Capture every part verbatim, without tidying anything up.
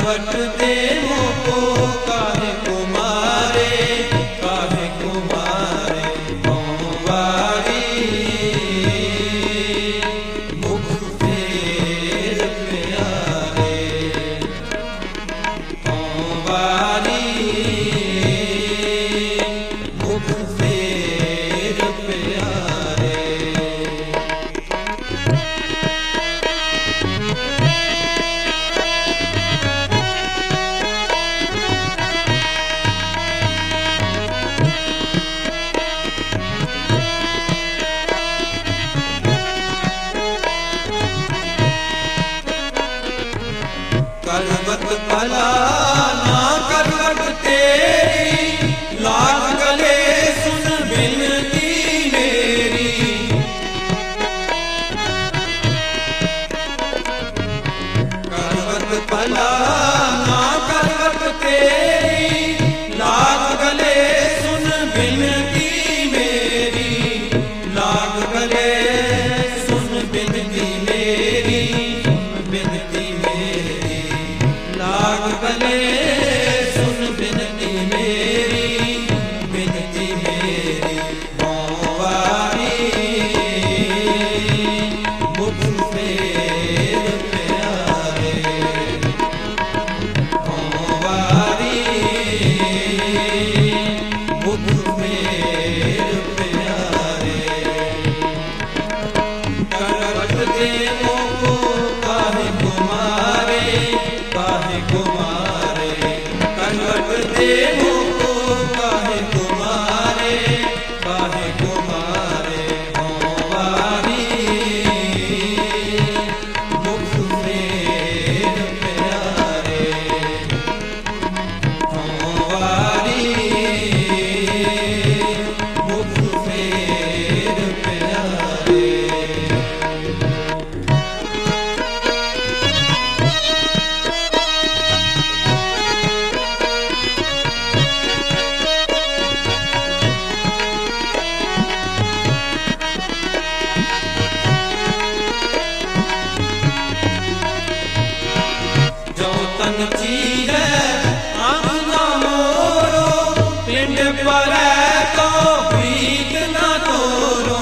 करवट दे मोको काहे को मारे, काहे को मारे वारी मुख फेर प्यारे, वारी मुख फेर प्यारे। करवट भला ना करवट तेरी, लाग गले सुन बिनती मेरी। करवट भला ना करवट तेरी, लाग गले सुन बिनती मेरी, लाग गले सुन बिनती मेरी, बिनती मेरी लाग गले सुन बिनती मेरी, बिनती मेरी वारी मुख फेर प्यारे, वारी मुख फेर प्यारे। करवट दे मोको काहे को मारे, काहे को मारे करवट दे मोको काहे को मारे, काहे को मारे वारी मुख फेर प्यारे, वारी मुख फेर प्यारे। तन चीरे आंगना मोरो, पिंड पर तो प्रीत न तोरो।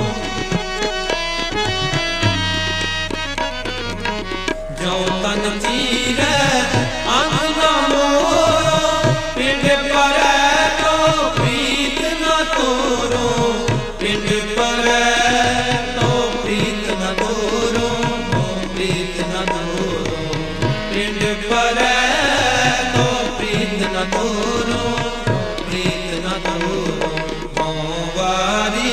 जो तन चीरे आंगना मोरो, पिंड पर तो प्रीत न तोरो, पिंड पर तो प्रीत न तोरो, प्रीत न तोरो। पिंड पर तो प्रीत न तोरो, प्रीत न तोरो वारी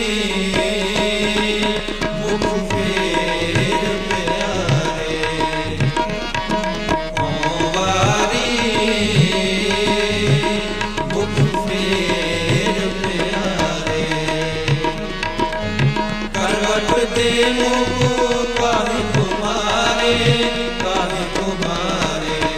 मुख फेर प्यारे, वारी मुख फेर प्यारे। करवट दे मोको काहे को मारे, काहे को मारे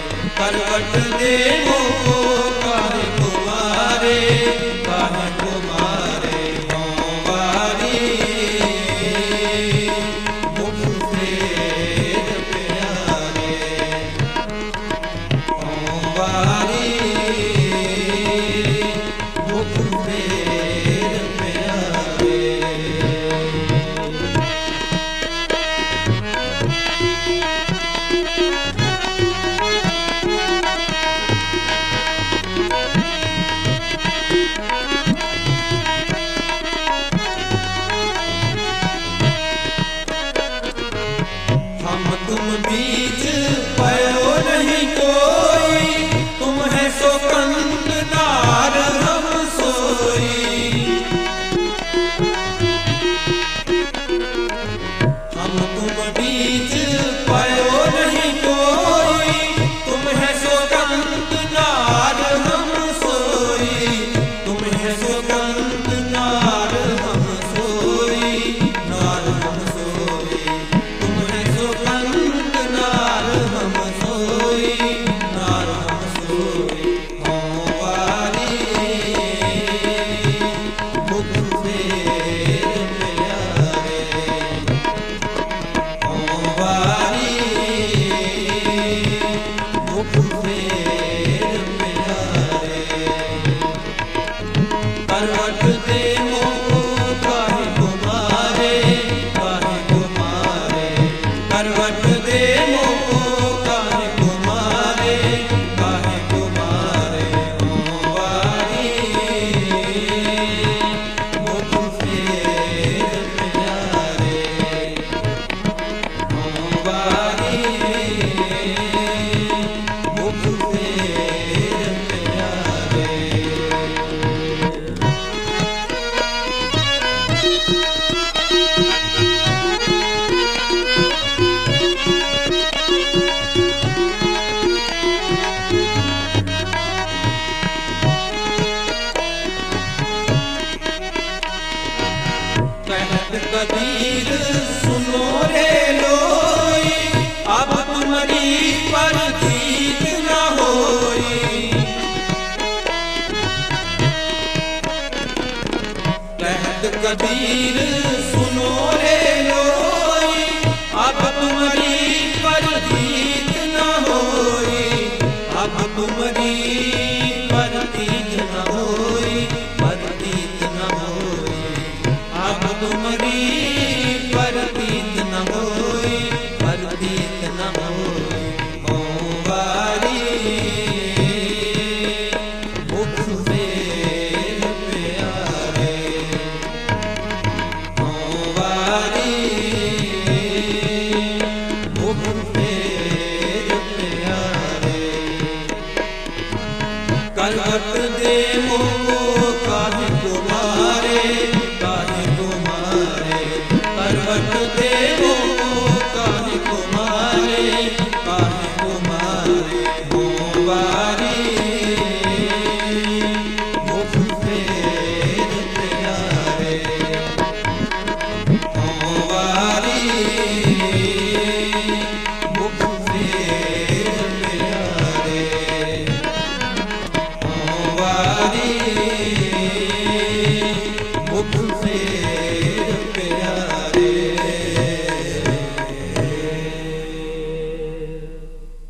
कबीर सुनो रे लोई, अब तुम्हारी परतीत न होई। कहत कबीर सुनो रे लोई, अब तुम्हारी परतीत न होई। अब तुम्हारी परतीत न होई, परतीत न होई। अब तुम्हारी परतीत न होई, परतीत न होई। मोवारी मुख फेर प्यारे, मोवारी मुख फेर प्यारे। करवट दे मोह